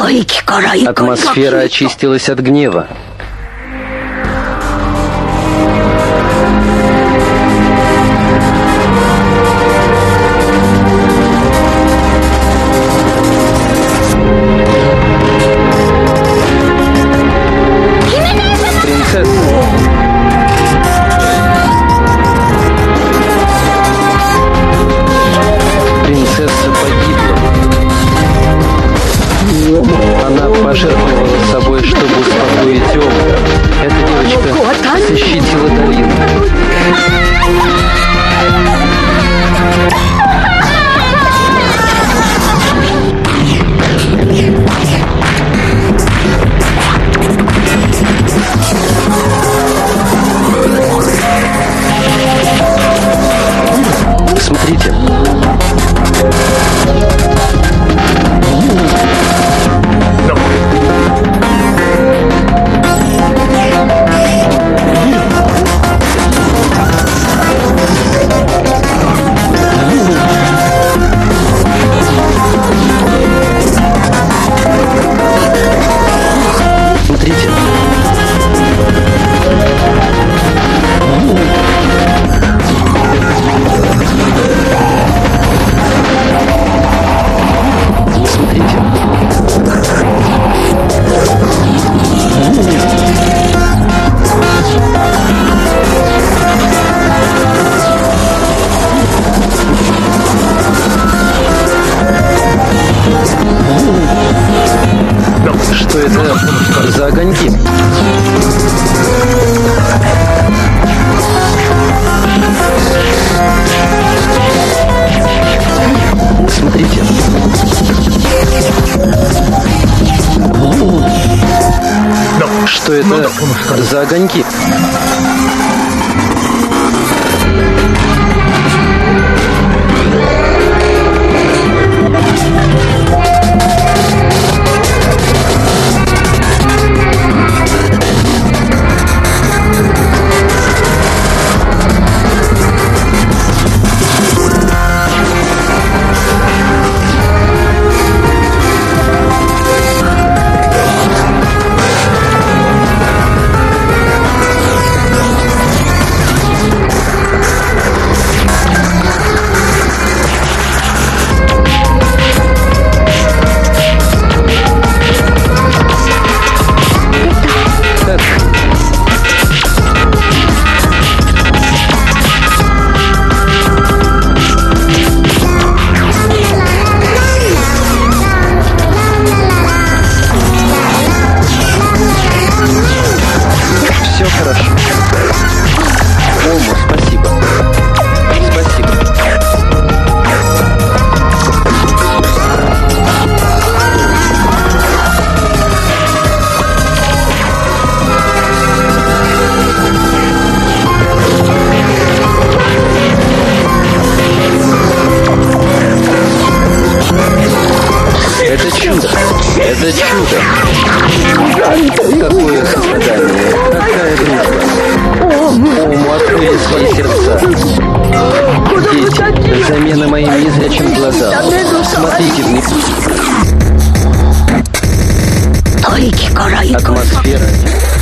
Атмосфера очистилась от гнева. Принцесса погибла. Она пожертвовала собой, чтобы успокоить Ому. Эта девочка защитила долину. Смотрите. Смотрите. Что это за огоньки? Смотрите. Что это за огоньки? Все хорошо. Ому, спасибо. Спасибо. Это чудо. Это чудо. Какое сострадание. Какая дружба. Ому открыли свои сердца. Дети, замена моим незрячим глазам. Смотрите вниз. Атмосфера